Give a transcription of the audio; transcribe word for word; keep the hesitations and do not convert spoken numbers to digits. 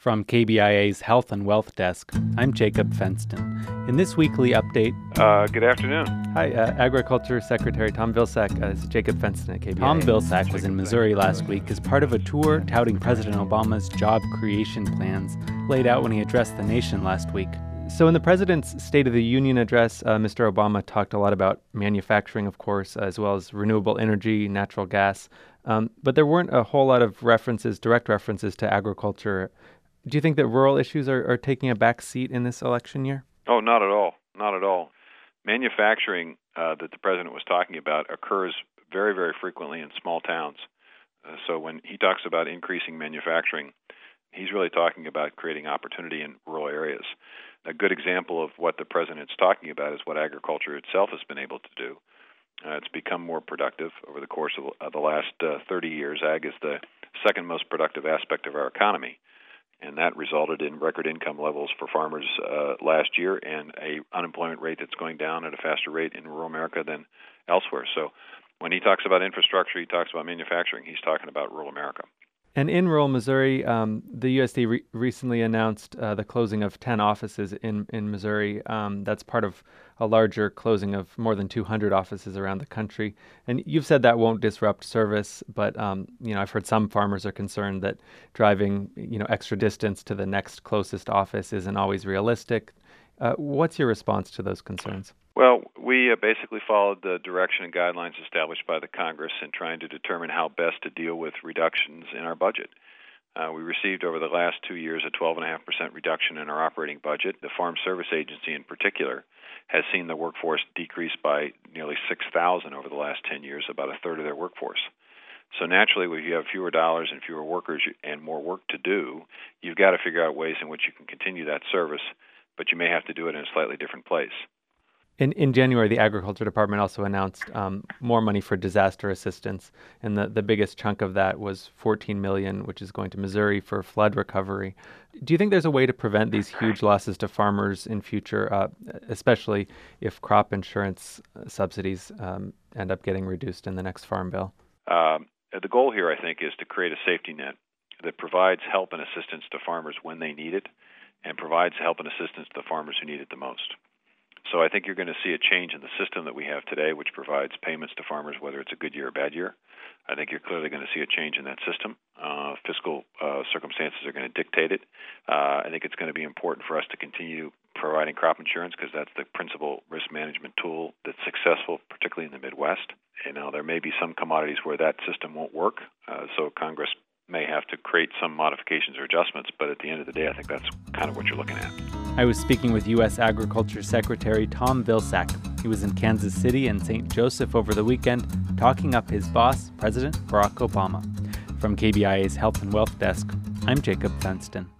From K B I A's Health and Wealth Desk, I'm Jacob Fenston. In this weekly update... Uh, good afternoon. Hi, uh, Agriculture Secretary Tom Vilsack. Uh, this is Jacob Fenston at K B I A. Tom Vilsack was in Missouri last week as part of a tour touting President Obama's job creation plans laid out when he addressed the nation last week. So in the president's State of the Union address, uh, Mister Obama talked a lot about manufacturing, of course, as well as renewable energy, natural gas. Um, but there weren't a whole lot of references, direct references to agriculture. Do you think that rural issues are, are taking a back seat in this election year? Oh, not at all. Not at all. Manufacturing uh, that the president was talking about occurs very, very frequently in small towns. Uh, so when he talks about increasing manufacturing, he's really talking about creating opportunity in rural areas. A good example of what the president's talking about is what agriculture itself has been able to do. Uh, it's become more productive over the course of uh, the last uh, thirty years. Ag is the second most productive aspect of our economy. And that resulted in record income levels for farmers uh, last year and a unemployment rate that's going down at a faster rate in rural America than elsewhere. So when he talks about infrastructure, he talks about manufacturing, he's talking about rural America. And in rural Missouri, um, the U S D A re- recently announced uh, the closing of ten offices in, in Missouri. Um, that's part of a larger closing of more than two hundred offices around the country. And you've said that won't disrupt service, but um, you know, I've heard some farmers are concerned that driving you know extra distance to the next closest office isn't always realistic. Uh, what's your response to those concerns? Well, we uh, basically followed the direction and guidelines established by the Congress in trying to determine how best to deal with reductions in our budget. Uh, we received over the last two years a twelve point five percent reduction in our operating budget. The Farm Service Agency in particular has seen the workforce decrease by nearly six thousand over the last ten years, about a third of their workforce. So naturally, when you have fewer dollars and fewer workers and more work to do, you've got to figure out ways in which you can continue that service, but you may have to do it in a slightly different place. In in January, the Agriculture Department also announced um, more money for disaster assistance, and the, the biggest chunk of that was fourteen million dollars, which is going to Missouri for flood recovery. Do you think there's a way to prevent these huge losses to farmers in future, uh, especially if crop insurance subsidies um, end up getting reduced in the next farm bill? Um, the goal here, I think, is to create a safety net that provides help and assistance to farmers when they need it, and provides help and assistance to farmers who need it the most. So I think you're going to see a change in the system that we have today, which provides payments to farmers whether it's a good year or a bad year. I think you're clearly going to see a change in that system. Uh, fiscal uh, circumstances are going to dictate it. Uh, I think it's going to be important for us to continue providing crop insurance because that's the principal risk management tool that's successful, particularly in the Midwest. You know, there may be some commodities where that system won't work, uh, so Congress may have to create some modifications or adjustments, but at the end of the day, I think that's kind of what you're looking at. I was speaking with U S Agriculture Secretary Tom Vilsack. He was in Kansas City and Saint Joseph over the weekend, talking up his boss, President Barack Obama. From K B I A's Health and Wealth Desk, I'm Jacob Fenston.